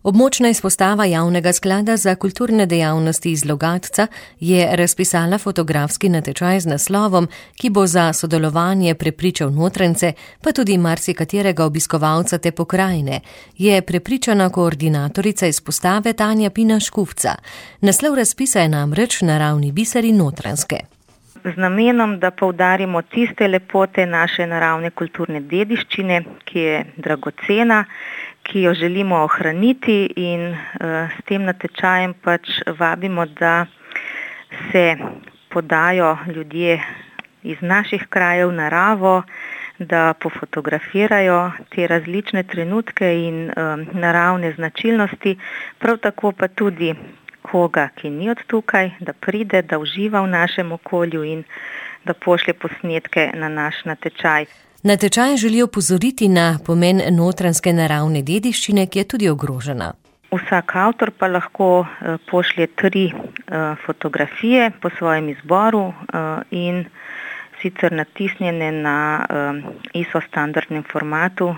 Območna izpostava Javnega sklada za kulturne dejavnosti iz Logatca je razpisala fotografski natečaj z naslovom, ki bo za sodelovanje prepričal notrance, pa tudi marsikaterega obiskovalca te pokrajine, je prepričana koordinatorica izpostave Tanja Pina Škufca. Naslov razpisa je namreč Naravni biseri Notranjske. Z namenom, da poudarimo tiste lepote naše naravne kulturne dediščine, ki je dragocena, ki jo želimo ohraniti in s tem natečajem vabimo, da se podajo ljudje iz naših krajev naravo, da pofotografirajo te različne trenutke in naravne značilnosti, prav tako pa tudi koga, ki ni od tukaj, da pride, da uživa v našem okolju in da pošlje posnetke na naš natečaj. Natečaj želi opozoriti na pomen notranjske naravne dediščine, ki je tudi ogrožena. Vsak avtor pa lahko pošlje 3 fotografije po svojem izboru in sicer natisnjene na ISO standardnem formatu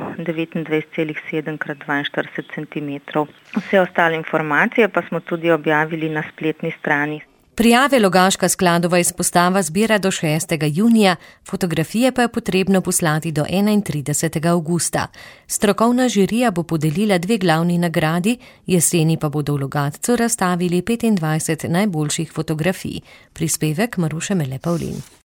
29,7x42 cm. Vse ostale informacije pa smo tudi objavili na spletni strani. Prijave Logaška skladova izpostava zbira do 6. junija, fotografije pa je potrebno poslati do 31. avgusta. Strokovna žirija bo podelila 2 glavni nagradi, jeseni pa bodo v Logatcu razstavili 25 najboljših fotografij. Prispevek Maruše Mele Pavlin.